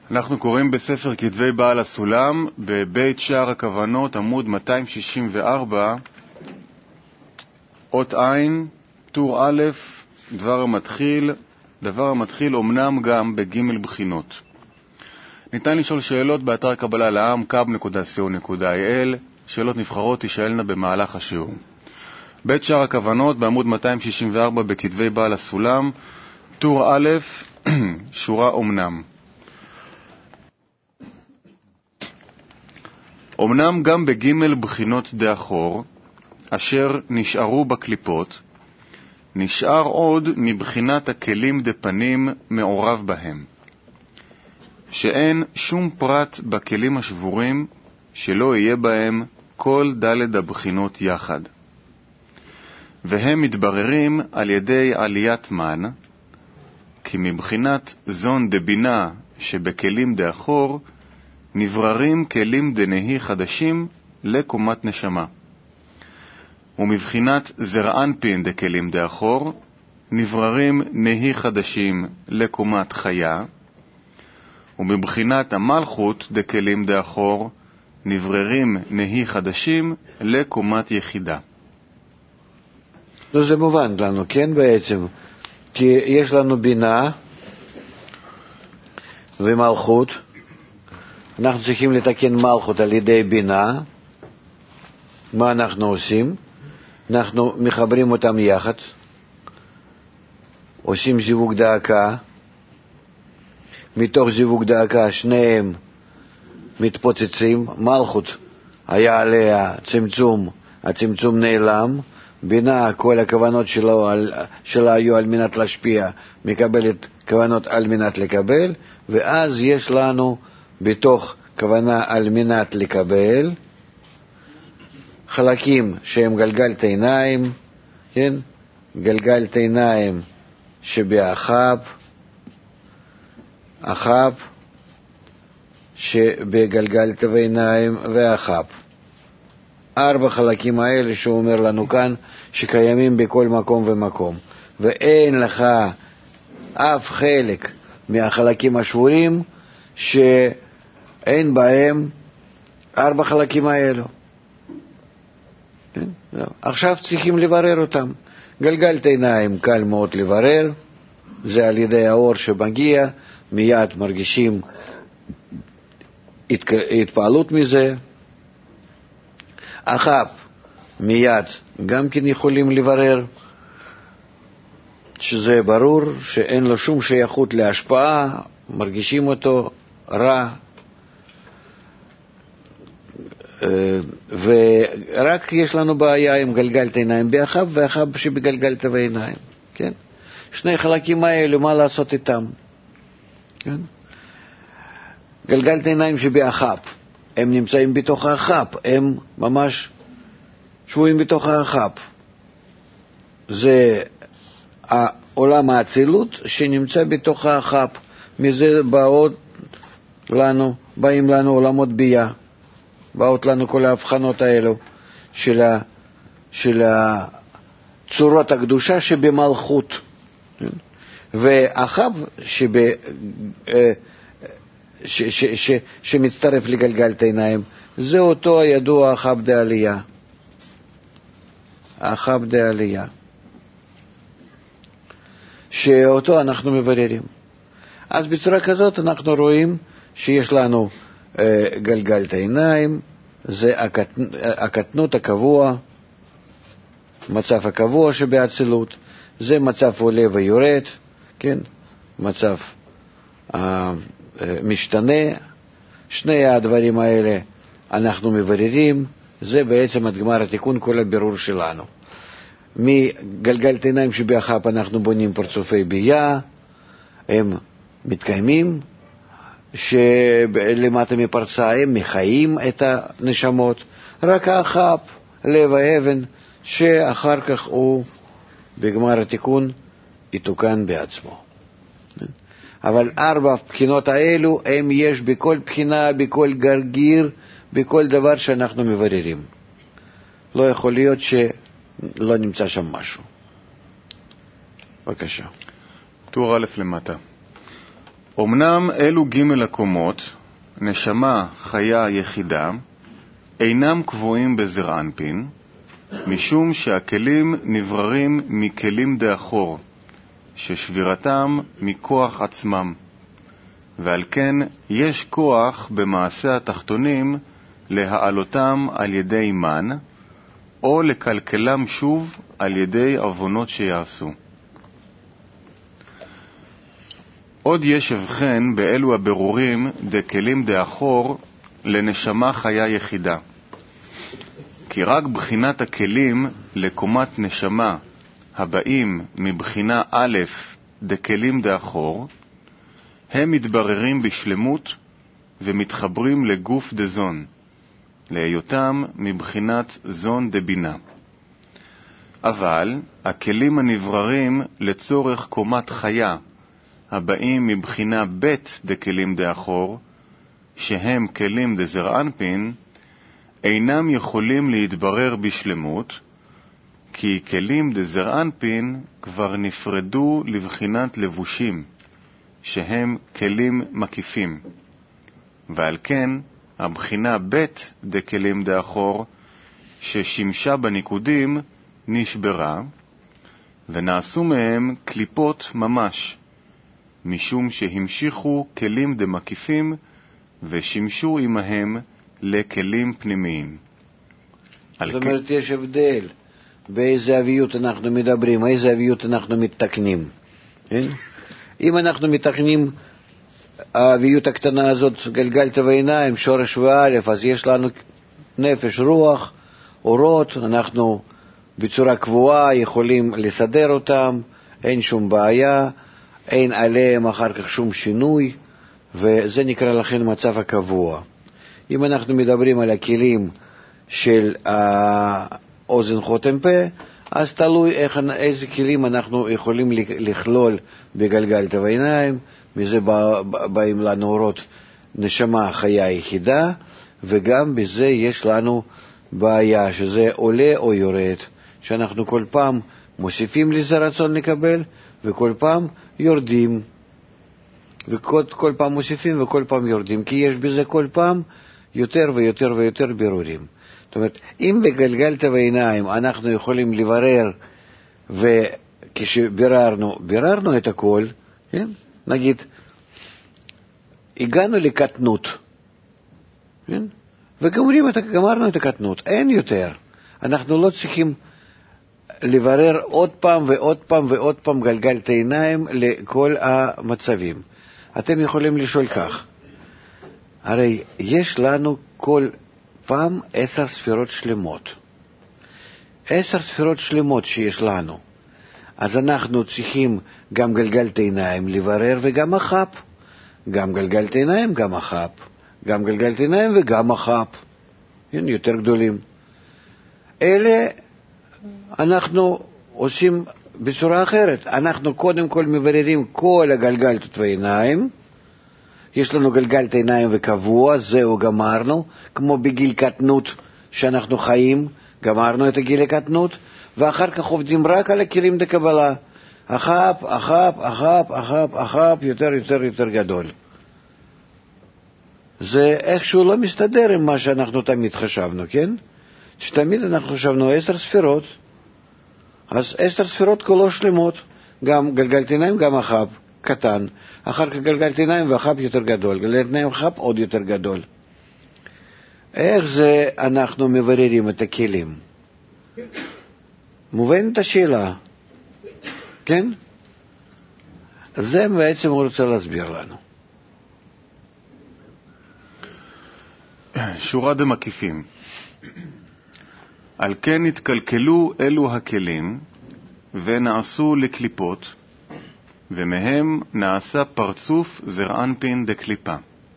אנחנו קוראים בספר כתבי בעל הסולם, בבית שער הכוונות, עמוד 264, אות עין, טור א', דבר המתחיל אומנם גם בג' בחינות. ניתן לשאול שאלות באתר קבלה לעם, kab.co.il, שאלות נבחרות תשאלנה במהלך השיעור. בית שער הכוונות, בעמוד 264 בכתבי בעל הסולם, טור א', שורה אומנם. אומנם גם בג' בחינות דאחור, אשר נשארו בקליפות, נשאר עוד מבחינת הכלים דפנים מעורב בהם, שאין שום פרט בכלים השבורים שלא יהיה בהם כל ד' הבחינות יחד. והם מתבררים על ידי עליית מן, כי מבחינת זון דבינה שבכלים דאחור, נבררים כלים דנהי חדשים לקומת נשמה. ומבחינת זרענפין דכלים דאחור, נבררים נהי חדשים לקומת חיה. ומבחינת המלכות דכלים דאחור, נבררים נהי חדשים לקומת יחידה. זה מובן לנו, כן, בעצם? כי יש לנו בינה ומלכות. אנחנו צריכים לתקן מלכות על ידי בינה. מה אנחנו עושים? אנחנו מחברים אותם יחד, עושים זיווג דאקה. מתוך זיווג דאקה שניהם מתפוצצים. מלכות היה עליה צמצום, הצמצום נעלם. בינה, כל הכוונות שלה היו על מנת להשפיע, מקבלת כוונות על מנת לקבל, ואז יש לנו בתוך כוונה על מנת לקבל חלקים שהם גלגלת עיניים, כן? גלגלת עיניים שבאחב, אחב שבגלגלת עיניים ואחב. 4 חלקים האלה שהוא אומר לנו כאן שקיימים בכל מקום ומקום, ואין לך אף חלק מהחלקים השבורים שאין בהם 4 חלקים האלו. עכשיו צריכים לברר אותם. גלגלת עיניים קל מאוד לברר, זה על ידי האור שמגיע, מיד מרגישים התפעלות מזה. אחב מיד גם כן יכולים לברר, שזה ברור שאין לו שום שייכות להשפעה, מרגישים אותו רע, ורק יש לנו בעיה עם גלגלת עיניים באחב ואחב שבגלגלת עיניים, כן? שני חלקים האלה, מה לעשות איתם? כן? גלגלת עיניים שבאחב, הם נמצאים בתוך האחב, הם ממש שבויים בתוך האחב. זה העולם האצילות שנמצא בתוך האחב. מזה באים לנו עולמות ביה, באות לנו כל ההבחנות האלו של צורות הקדושה שבמלכות. ואחב שמצטרף לגלגלת עיניים, זה אותו הידוע אחב דעלייה. אחב דעלייה, שאותו אנחנו מבררים. אז בצורה כזאת אנחנו רואים שיש לנו גלגלת עיניים, זה הקטנות הקבוע, מצב הקבוע שבאצילות, זה מצב עולה ויורד, כן? מצב משתנה. שני הדברים האלה אנחנו מבררים, זה בעצם עד גמר התיקון כל הבירור שלנו. מגלגלת עיניים שבאחב אנחנו בונים פרצופי ביה, הם מתקיימים, שלמטה מפרצה הם מחיים את הנשמות. רק האחב, לב האבן, שאחר כך הוא בגמר התיקון יתוקן בעצמו. אבל 4 הבחינות האלו הם יש בכל בחינה, בכל גרגיר, בכל דבר שאנחנו מבררים. לא יכול להיות שלא נמצא שם משהו. בבקשה. טור א' למטה. אמנם אלו ג' הקומות, נשמה חיה יחידה, אינם קבועים בזר אנפין, משום שהכלים נבררים מכלים דאחור, ששבירתם מכוח עצמם, ועל כן יש כוח במעשה התחתונים להעלותם על ידי מן, או לקלקלם שוב על ידי עוונות שיעשו. עוד יש הבחן באלו הבירורים דקלים דאחור לנשמה חיה יחידה. כי רק בחינת הכלים לקומת נשמה הבאים מבחינה א' דקלים דאחור, הם מתבררים בשלמות ומתחברים לגוף דזון, להיותם מבחינת זון דבינה. אבל הכלים הנבררים לצורך קומת חיה, הבאים מבחינה ב' דקלים דאחור, שהם כלים דזר אנפין, אינם יכולים להתברר בשלמות, כי כלים דזר אנפין כבר נפרדו לבחינת לבושים, שהם כלים מקיפים. ועל כן, הבחינה ב' דקלים דאחור, ששימשה בניקודים, נשברה, ונעשו מהם קליפות ממש, משום שהמשיכו כלים דמקיפים, ושימשו עמהם לכלים פנימיים. זאת אומרת, יש הבדל באיזה אביות אנחנו מדברים, איזה אביות אנחנו מתקנים. אם אנחנו מתקנים האביות הקטנה הזאת, גלגל טבע עיניים, שורש ואלף, אז יש לנו נפש, רוח, אורות, אנחנו בצורה קבועה יכולים לסדר אותם, אין שום בעיה, אין עליהם אחר כך שום שינוי, וזה נקרא לכן מצב הקבוע. אם אנחנו מדברים על הכלים של אוזן חותם פה, אז תלוי איזה כלים אנחנו יכולים לכלול בגלגל טבע עיניים. מזה באים לנו אורות נשמה חיה יחידה, וגם בזה יש לנו בעיה שזה עולה או יורד, שאנחנו כל פעם מוסיפים לזה רצון לקבל, וכל פעם יורדים, וכל פעם מוסיפים וכל פעם יורדים, כי יש בזה כל פעם יותר ויותר ויותר בירורים. זאת אומרת, אם בגלגל טבע עיניים אנחנו יכולים לברר, וכשביררנו את הכל, כן? נגיד, הגענו לקטנות, כן? וגמרנו את הקטנות, אין יותר. אנחנו לא צריכים לברר עוד פעם ועוד פעם ועוד פעם גלגל את העיניים לכל המצבים. אתם יכולים לשאול כך, הרי יש לנו כל פעם 10 ספירות שלמות. 10 ספירות שלמות שיש לנו. אז אנחנו צריכים גם גלגלת עיניים לברר וגם החפ. גם גלגלת עיניים, גם החפ. גם גלגלת עיניים וגם החפ. יותר גדולים. אלה אנחנו עושים בצורה אחרת. אנחנו קודם כל מבררים כל הגלגלת ועיניים. יש לנו גלגלת עיניים וקבוע, זהו גמרנו. כמו בגיל קטנות שאנחנו חיים, גמרנו את הגיל הקטנות. ואחר כך עובדים רק על הכלים דקבלה. החפ, החפ, החפ, החפ, החפ, יותר יותר יותר גדול. זה איכשהו לא מסתדר עם מה שאנחנו תמיד חשבנו, כן? שתמיד אנחנו חשבנו 10 ספירות, אז 10 ספירות כולו שלמות, גם גלגלת עיניים, גם החפ, קטן, אחר כך גלגלת עיניים והחפ יותר גדול, גלגלת עיניים וחפ עוד יותר גדול. איך זה אנחנו מבררים את הכלים? מובנת השאלה, כן? זה בעצם הוא רוצה להסביר לנו. שורה דמקיפים. על כן התקלקלו אלו הכלים ונעשו לקליפות, ומהם נעשה פרצוף זר אנפין דקליפה.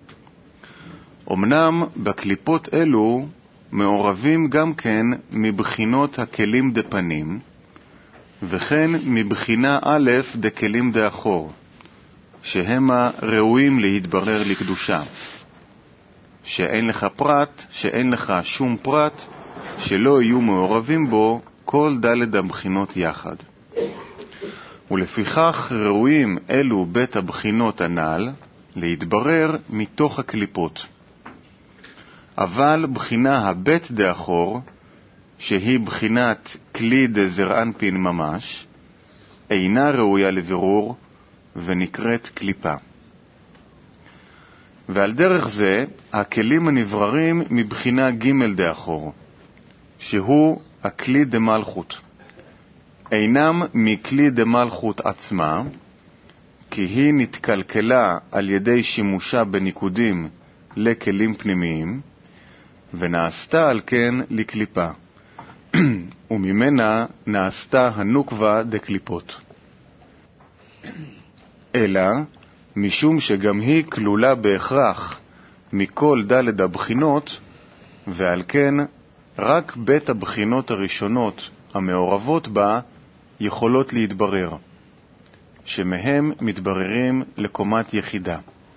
אמנם בקליפות אלו מעורבים גם כן מבחינות הכלים דפנים, וכן מבחינה א' דכלים דאחור, שהם ראויים להתברר לקדושה, שאין לך שום פרט שלא יהיו מעורבים בו כל ד' הבחינות יחד. ולפיכך ראויים אלו בית הבחינות הנ"ל להתברר מתוך הקליפות. אבל בחינה הבית דאחור, שהיא בחינת כלי דזרענפין ממש, אינה ראויה לבירור ונקראת קליפה. ועל דרך זה, הכלים הנבררים מבחינה ג' דאחור, שהוא הכלי דמלכות. אינם מכלי דמלכות עצמה, כי היא נתקלקלה על ידי שימושה בניקודים לכלים פנימיים, ונעשתה על כן לקליפה, וממנה נעשתה הנוקבה דקליפות. אלא, משום שגם היא כלולה בהכרח מכל ד' הבחינות, ועל כן רק בית הבחינות הראשונות המעורבות בה יכולות להתברר, שמהם מתבררים לקומת יחידה.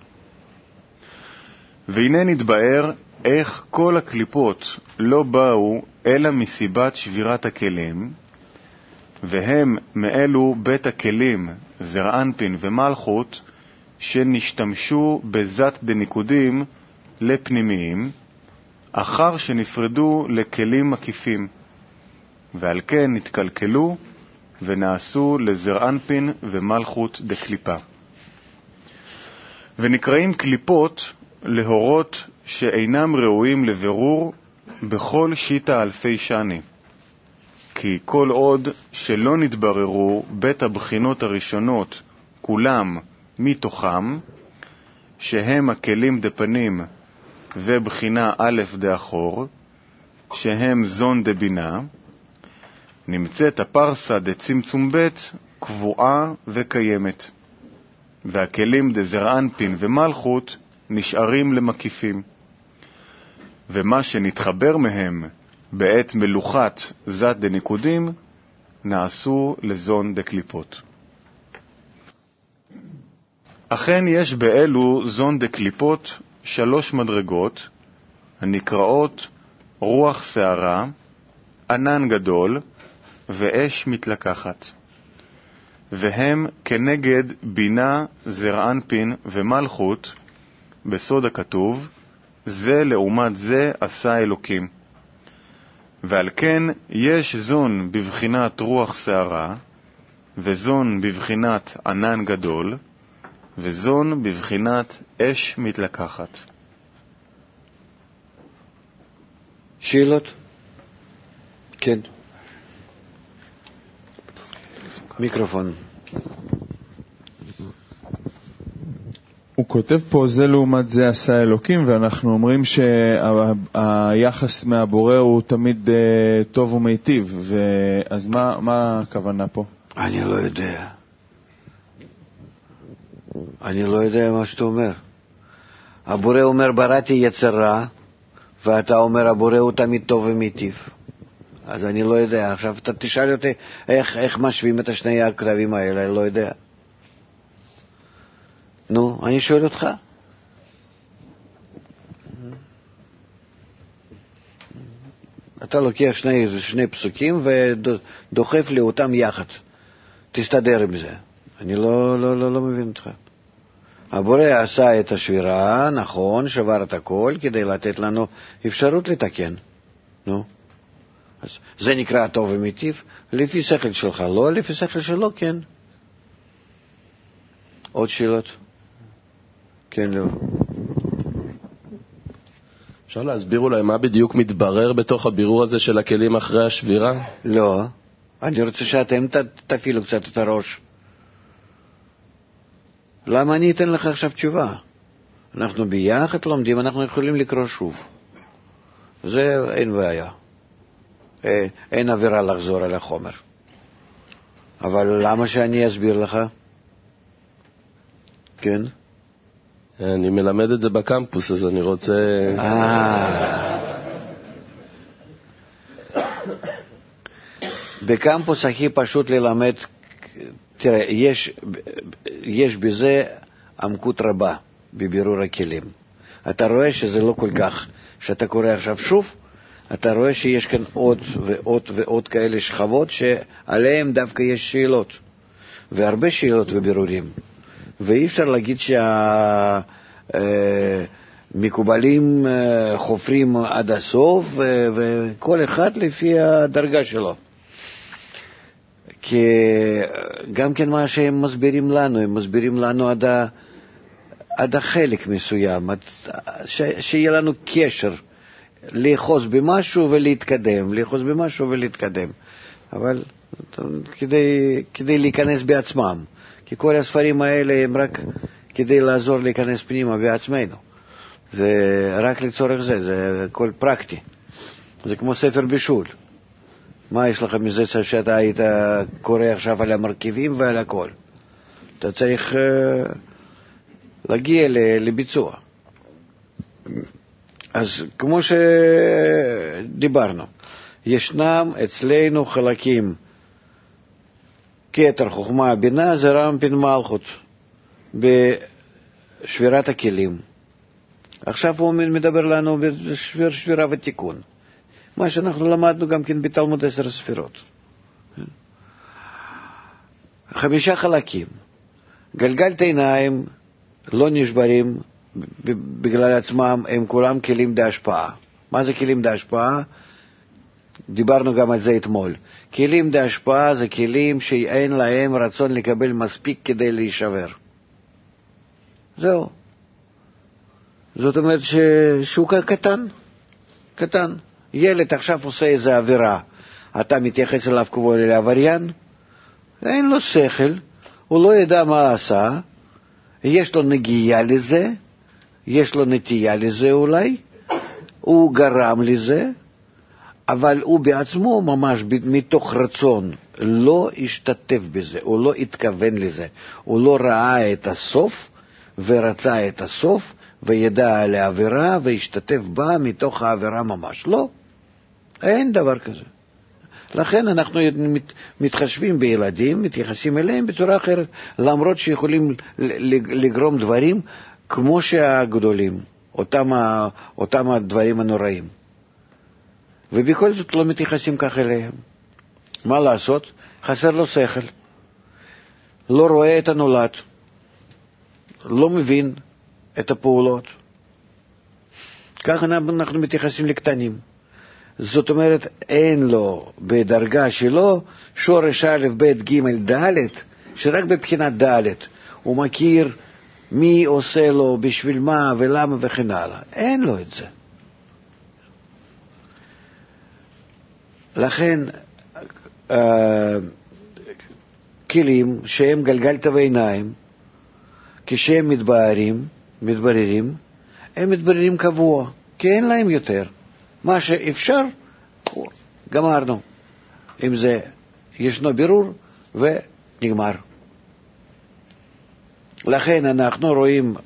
והנה נתבאר איך כל הקליפות לא באו אלא מסיבת שבירת הכלים, והם מאלו בית הכלים, זרענפין ומלכות, שנשתמשו בזת דניקודים לפנימיים, אחר שנפרדו לכלים מקיפים, ועל כן נתקלקלו ונעשו לזרענפין ומלכות דקליפה. ונקראים קליפות להורות שאינם ראויים לבירור בכל שיטה אלפי שני, כי כל עוד שלא נתבררו בית הבחינות הראשונות כולם מתוכם, שהם הכלים דפנים ובחינה א' דאחור, שהם זון דבינה, נמצאת הפרסה דצמצום ב' קבועה וקיימת, והכלים דזרענפין ומלכות נשארים למקיפים, ומה שנתחבר מהם בעת מלוכת זת דניקודים נעשו לזון דקליפות. אכן יש באלו זון דקליפות 3 מדרגות הנקראות רוח שערה, ענן גדול ואש מתלקחת, והם כנגד בינה, זרענפין ומלכות בסוד הכתוב, זה לעומת זה עשה אלוקים. ועל כן יש זון בבחינת רוח שערה, וזון בבחינת ענן גדול, וזון בבחינת אש מתלקחת. שאלות? כן. מיקרופון. הוא כותב פה זה לעומת זה עשה אלוקים, ואנחנו אומרים שהיחס מהבורא הוא תמיד טוב ומיטיב, אז מה הכוונה פה? אני לא יודע. אני לא יודע מה שאתה אומר. הבורא אומר בראתי יצר רע, ואתה אומר הבורא הוא תמיד טוב ומיטיב. אז אני לא יודע. עכשיו אתה תשאל אותי איך משווים את השני הקרבים האלה, אני לא יודע. נו, אני שואל אותך. אתה לוקח שני פסוקים ודוחף לי אותם יחד. תסתדר עם זה. אני לא מבין אותך. הבורא עשה את השבירה, נכון, שבר את הכל כדי לתת לנו אפשרות לתקן. נו. אז זה נקרא טוב ומיטיב, לפי שכל שלך לא, לפי שכל שלו כן. עוד שאלות? כן, לא. אפשר להסביר אולי מה בדיוק מתברר בתוך הבירור הזה של הכלים אחרי השבירה? לא. אני רוצה שאתם תפעילו קצת את הראש. למה אני אתן לך עכשיו תשובה? אנחנו ביחד לומדים, אנחנו יכולים לקרוא שוב. זה אין בעיה. אין עבירה לחזור על החומר. אבל למה שאני אסביר לך? כן? אני מלמד את זה בקמפוס, אז אני רוצה... בקמפוס הכי פשוט ללמד, תראה, יש בזה עמקות רבה בבירור הכלים. אתה רואה שזה לא כל כך, שאתה קורא עכשיו שוב, אתה רואה שיש כאן עוד ועוד ועוד כאלה שכבות שעליהם דווקא יש שאלות, והרבה שאלות ובירורים. ואי אפשר להגיד שהמקובלים חופרים עד הסוף, וכל אחד לפי הדרגה שלו. כי גם כן מה שהם מסבירים לנו, הם מסבירים לנו עד החלק מסוים, שיהיה לנו קשר, לאחוז במשהו ולהתקדם, לאחוז במשהו ולהתקדם. אבל כדי להיכנס בעצמם, כי כל הספרים האלה הם רק כדי לעזור להיכנס פנימה בעצמנו. זה רק לצורך זה, זה הכל פרקטי. זה כמו ספר בישול. מה יש לך מזה שאתה היית קורא עכשיו על המרכיבים ועל הכל? אתה צריך להגיע לביצוע. אז כמו שדיברנו, ישנם אצלנו חלקים, כתר, חוכמה, בינה, זה רמפין מלכות, בשבירת הכלים. עכשיו הוא מדבר לנו בשבירה ותיקון. מה שאנחנו למדנו גם כן בתלמוד 10 ספירות. 5 חלקים. גלגל עיניים לא נשברים בגלל עצמם, הם כולם כלים בהשפעה. מה זה כלים בהשפעה? דיברנו גם על זה אתמול. כלים בהשפעה זה כלים שאין להם רצון לקבל מספיק כדי להישבר. זהו. זאת אומרת שהוא קטן. ילד עכשיו עושה איזו עבירה, אתה מתייחס אליו כמו לעבריין? אין לו שכל, הוא לא ידע מה עשה, יש לו נגיעה לזה, יש לו נטייה לזה אולי, הוא גרם לזה, אבל הוא בעצמו ממש מתוך רצון לא השתתף בזה, הוא לא התכוון לזה, הוא לא ראה את הסוף ורצה את הסוף וידע על העבירה והשתתף בה מתוך העבירה ממש. לא, אין דבר כזה. לכן אנחנו מתחשבים בילדים, מתייחסים אליהם בצורה אחרת, למרות שיכולים לגרום דברים כמו שהגדולים, אותם הדברים הנוראים. ובכל זאת לא מתייחסים כך אליהם. מה לעשות? חסר לו שכל, לא רואה את הנולד, לא מבין את הפעולות. כך אנחנו מתייחסים לקטנים. זאת אומרת, אין לו בדרגה שלו שורש א' ב' ג' ד', שרק בבחינת ד' הוא מכיר מי עושה לו, בשביל מה ולמה וכן הלאה. אין לו את זה. לכן כלים שהם גלגלת בעיניים, כשהם מתבררים, הם מתבררים קבוע, כי אין להם יותר. מה שאפשר, גמרנו. אם זה ישנו בירור ונגמר. לכן אנחנו רואים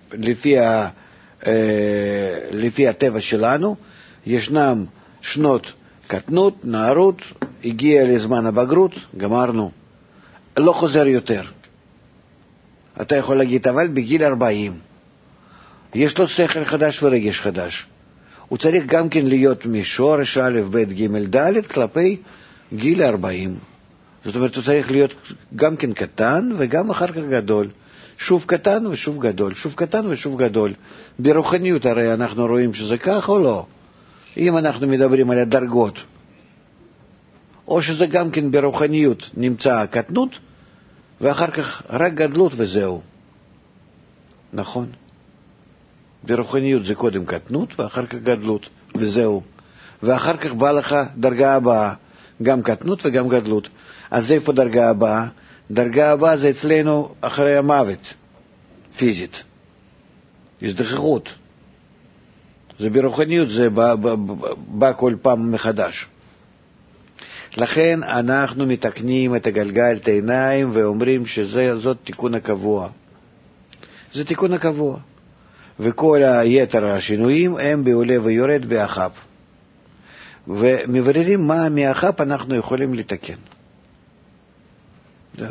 לפי הטבע שלנו, ישנם שנות קטנות, נערות, הגיע לזמן הבגרות, גמרנו. לא חוזר יותר. אתה יכול להגיד, אבל בגיל 40, יש לו שכל חדש ורגש חדש. הוא צריך גם כן להיות משורש א' ב' ג' ד' כלפי גיל 40. זאת אומרת, הוא צריך להיות גם כן קטן וגם אחר כך גדול. שוב קטן ושוב גדול, שוב קטן ושוב גדול. ברוחניות הרי אנחנו רואים שזה כך או לא. אם אנחנו מדברים על הדרגות, או שזה גם כן ברוחניות נמצא קטנות, ואחר כך רק גדלות וזהו. נכון? ברוחניות זה קודם קטנות, ואחר כך גדלות וזהו. ואחר כך בא לך דרגה הבאה, גם קטנות וגם גדלות. אז איפה דרגה הבאה? דרגה הבאה זה אצלנו אחרי המוות, פיזית. הזדחכות. זה ברוחניות, זה בא כל פעם מחדש. לכן אנחנו מתקנים את הגלגל, את העיניים, ואומרים שזאת תיקון הקבוע. זה תיקון הקבוע. וכל היתר השינויים הם בעולה ויורד באחב. ומבררים מה מאחב אנחנו יכולים לתקן. זהו.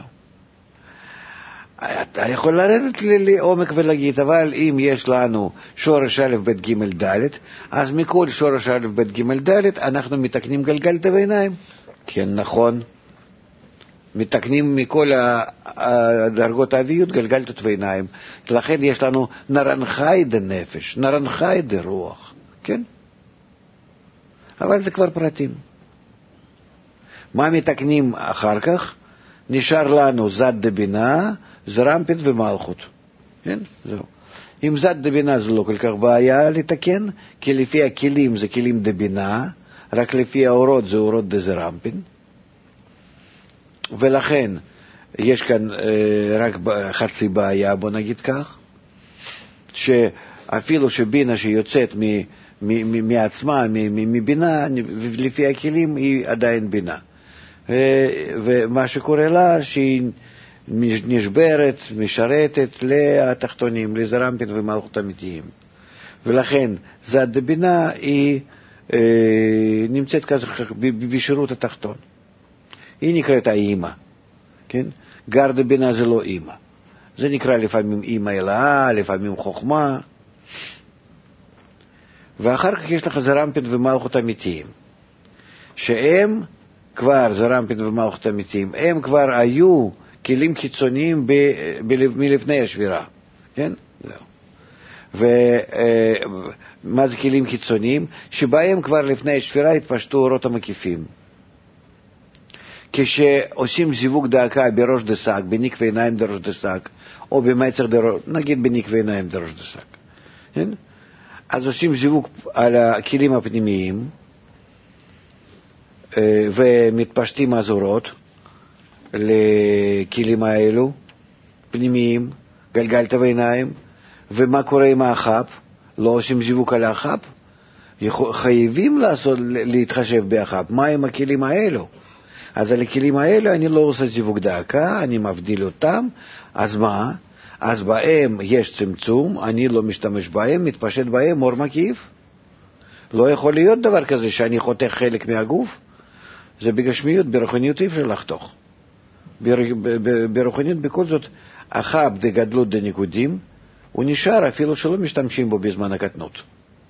אתה יכול לרדת לעומק ולהגיד, אבל אם יש לנו שורש א' ב' ג' ד', אז מכל שורש א' ב' ג' ד' אנחנו מתקנים גלגל את העיניים. כן, נכון. מתקנים מכל הדרגות האביות גלגלתות ועיניים. לכן יש לנו נרנחי דנפש, נרנחי דרוח, כן? אבל זה כבר פרטים. מה מתקנים אחר כך? נשאר לנו זד דבינה, זרמפין ומלכות. כן? זהו. עם זד דבינה זה לא כל כך בעיה לתקן, כי לפי הכלים זה כלים דבינה, רק לפי האורות זה אורות דזרמפין. ולכן יש כאן רק חצי בעיה, בוא נגיד כך, שאפילו שבינה שיוצאת מעצמה, מבינה, לפי הכלים היא עדיין בינה. ומה שקורה לה, שהיא נשברת, משרתת לתחתונים, לזרמפין ומלכות אמיתיים. ולכן זד דבינה היא נמצאת כזה בשירות התחתון. היא נקראת האימא, כן? גר דבינה זה לא אימא. זה נקרא לפעמים אימא אלאה, לפעמים חוכמה. ואחר כך יש לך זרמפין ומלכות אמיתיים, שהם כבר, זרמפין ומלכות אמיתיים, הם כבר היו כלים קיצוניים מלפני השבירה, כן? זהו. ומה זה כלים קיצוניים? שבהם כבר לפני השבירה התפשטו אורות המקיפים. כשעושים זיווג דאקה בראש דסק, בניקווה עיניים דראש דסק, או במצח דראש, נגיד בניקווה עיניים דראש דסק, כן? אז עושים זיווג על הכלים הפנימיים, ומתפשטים הזורות לכלים האלו, פנימיים, גלגלת ועיניים. ומה קורה עם האחב? לא עושים זיווג על האחב? חייבים להתחשב באחב. מה עם הכלים האלו? אז על הכלים האלו אני לא עושה זיווג דאקה, אני מבדיל אותם. אז מה? אז בהם יש צמצום, אני לא משתמש בהם, מתפשט בהם אור מקיף. לא יכול להיות דבר כזה שאני חותך חלק מהגוף. זה בגשמיות, ברוחניות אי אפשר לחתוך. ברוחניות בכל זאת, אחב דגדלות דניקודים, הוא נשאר אפילו שלא משתמשים בו בזמן הקטנות.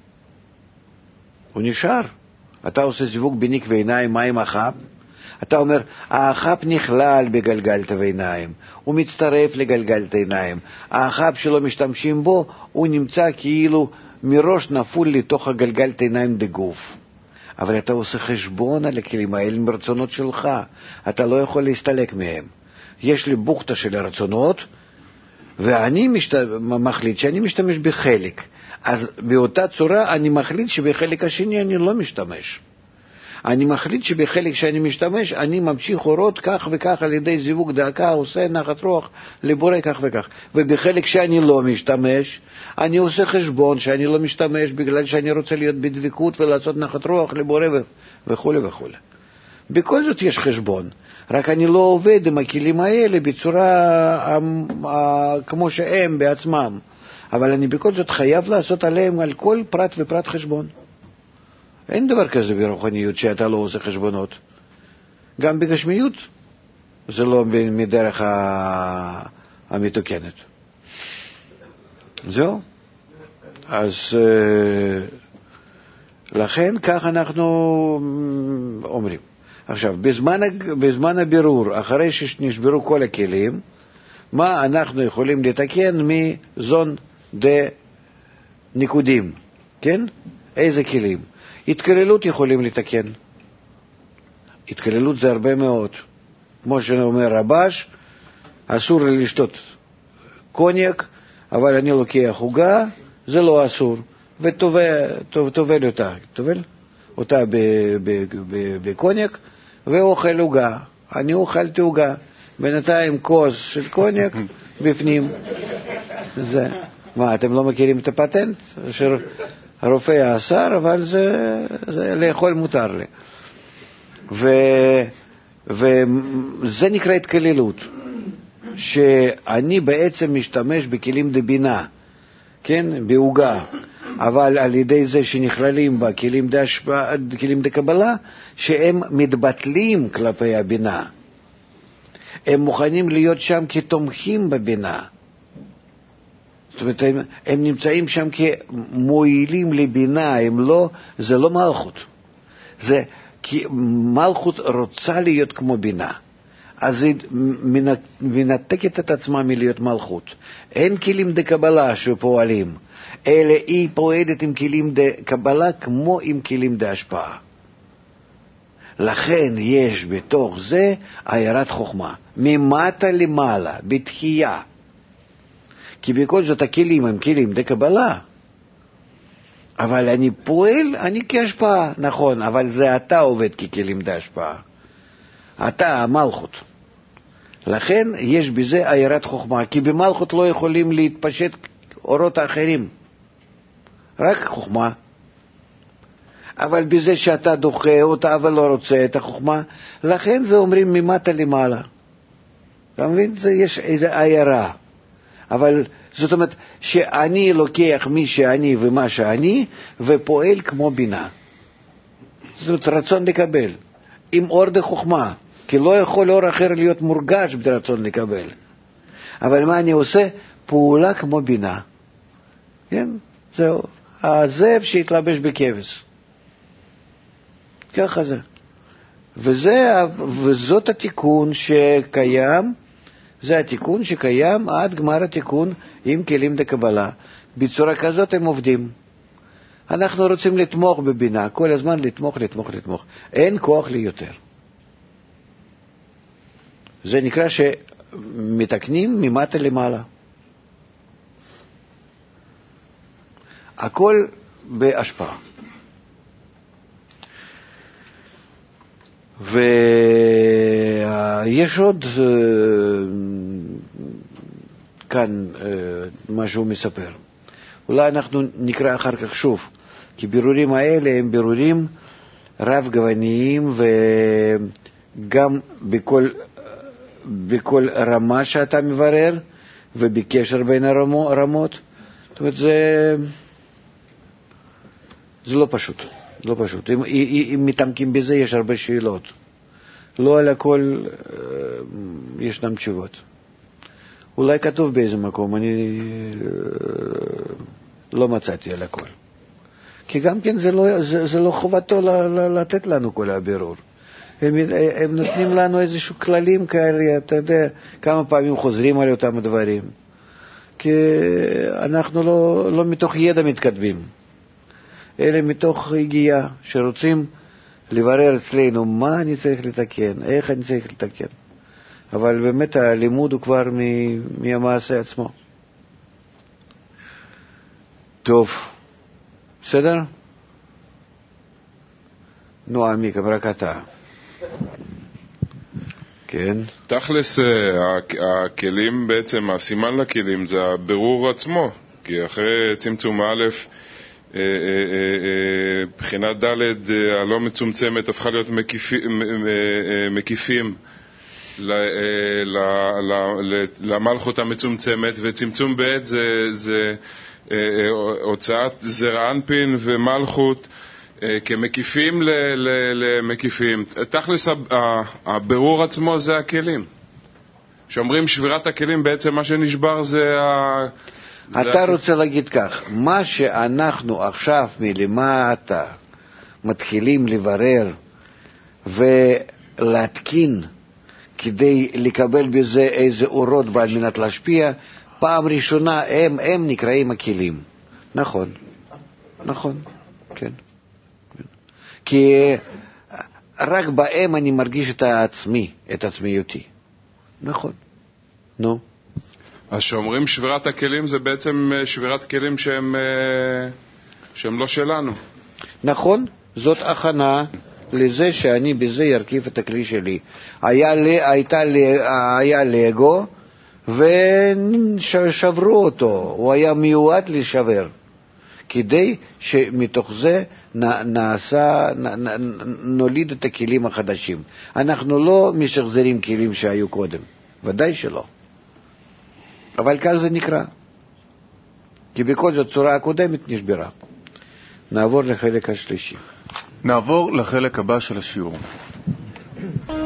הוא נשאר. אתה עושה זיווג בניק ועיניים, מה עם אחב? אתה אומר, האחב נכלל בגלגלת ועיניים, הוא מצטרף לגלגלת עיניים. האחב שלא משתמשים בו, הוא נמצא כאילו מראש נפול לתוך הגלגלת עיניים דגוף. אבל אתה עושה חשבון על הכלים האלה מרצונות שלך, אתה לא יכול להסתלק מהם. יש לי בוכתה של הרצונות, ואני מחליט שאני משתמש בחלק. אז באותה צורה אני מחליט שבחלק השני אני לא משתמש. אני מחליט שבחלק שאני משתמש, אני ממשיך אורות כך וכך על ידי זיווג דאקה, עושה נחת רוח לבורא כך וכך. ובחלק שאני לא משתמש, אני עושה חשבון שאני לא משתמש בגלל שאני רוצה להיות בדבקות ולעשות נחת רוח לבורא וכו' וכו'. בכל זאת יש חשבון, רק אני לא עובד עם הכלים האלה בצורה כמו שהם בעצמם. אבל אני בכל זאת חייב לעשות עליהם על כל פרט ופרט חשבון. אין דבר כזה ברוחניות שאתה לא עושה חשבונות. גם בגשמיות זה לא מדרך המתוקנת. זהו. אז לכן כך אנחנו אומרים. עכשיו, בזמן הבירור, אחרי שנשברו כל הכלים, מה אנחנו יכולים לתקן מזון דניקודים? כן? איזה כלים? התקללות יכולים לתקן. התקללות זה הרבה מאוד. כמו שאומר רבש, אסור לי לשתות קוניאק, אבל אני לוקח עוגה, זה לא אסור. וטובל אותה. טובל אותה בקוניאק, ואוכל עוגה. אני אוכלתי עוגה. בינתיים כוס של קוניאק בפנים. זה. מה, אתם לא מכירים את הפטנט? אשר הרופא אסר, אבל זה לאכול מותר לי. וזה נקרא התקללות, שאני בעצם משתמש בכלים דבינה, כן, בעוגה, אבל על ידי זה שנכללים בה כלים דקבלה, שהם מתבטלים כלפי הבינה. הם מוכנים להיות שם כתומכים בבינה. זאת אומרת, הם נמצאים שם כמועילים לבינה, זה לא מלכות. זה כי מלכות רוצה להיות כמו בינה. אז היא מנתקת את עצמה מלהיות מלכות. אין כלים דקבלה שפועלים, אלא היא פועלת עם כלים דקבלה כמו עם כלים דהשפעה. לכן יש בתוך זה עיירת חוכמה, ממטה למעלה, בתחייה. כי בכל זאת הכלים הם כלים דקבלה, אבל אני פועל, אני כהשפעה, נכון, אבל זה אתה עובד ככלים דהשפעה. אתה המלכות. לכן יש בזה עיירת חוכמה, כי במלכות לא יכולים להתפשט אורות האחרים, רק חוכמה. אבל בזה שאתה דוחה אותה ולא רוצה את החוכמה, לכן זה אומרים ממטה למעלה. אתה מבין? יש איזו עיירה. אבל זאת אומרת שאני לוקח מי שאני ומה שאני ופועל כמו בינה. זאת אומרת רצון לקבל עם אור דחוכמה, כי לא יכול אור אחר להיות מורגש ברצון לקבל. אבל מה אני עושה? פעולה כמו בינה. כן? זהו. הזאב שהתלבש בכבש. ככה זה. וזאת התיקון שקיים, זה התיקון שקיים עד גמר התיקון עם כלים דקבלה. בצורה כזאת הם עובדים. אנחנו רוצים לתמוך בבינה, כל הזמן לתמוך. אין כוח לי יותר. זה נקרא שמתקנים ממטה למעלה. הכל בהשפעה. ויש עוד כאן מה שהוא מספר. אולי אנחנו נקרא אחר כך שוב, כי בירורים האלה הם בירורים רב-גווניים, וגם בכל רמה שאתה מברר, ובקשר בין הרמות. זאת אומרת, זה לא פשוט. לא פשוט. אם מתעמקים בזה, יש הרבה שאלות. לא על הכל ישנם תשובות. אולי כתוב באיזה מקום, אני לא מצאתי על הכל. כי גם כן זה לא חובתו לתת לנו כל הבירור. הם נותנים לנו איזשהו כללים כאלה, אתה יודע, כמה פעמים חוזרים על אותם הדברים. כי אנחנו לא מתוך ידע מתקדמים. אלא מתוך הגיעה, שרוצים לברר אצלנו מה אני צריך לתקן, איך אני צריך לתקן. אבל באמת הלימוד הוא כבר מהמעשה עצמו. טוב, בסדר? נו, עמיק, רק אתה. כן. תכלס, הכלים בעצם, הסימן לכלים זה הבירור עצמו, כי אחרי צמצום א', בחינת ד' הלא מצומצמת הפכה להיות מקיפים למלכות המצומצמת, וצמצום ב' זה הוצאת זרע אנפין ומלכות כמקיפים למקיפים. תכלס הבירור עצמו זה הכלים. שאומרים שבירת הכלים, בעצם מה שנשבר זה אתה רוצה להגיד כך, מה שאנחנו עכשיו מלמטה מתחילים לברר ולהתקין כדי לקבל בזה איזה אורות בעל מנת להשפיע, פעם ראשונה הם נקראים הכלים. נכון, כן. כי רק בהם אני מרגיש את עצמי, את עצמיותי. נכון. נו. אז שאומרים שבירת הכלים זה בעצם שבירת כלים שהם לא שלנו. נכון, זאת הכנה לזה שאני בזה ירכיב את הכלי שלי. היה לגו ושברו אותו, הוא היה מיועד לשבר, כדי שמתוך זה נוליד את הכלים החדשים. אנחנו לא משחזרים כלים שהיו קודם, ודאי שלא. אבל כך זה נקרא, כי בכל זאת צורה הקודמת נשברה. נעבור לחלק השלישי. נעבור לחלק הבא של השיעור.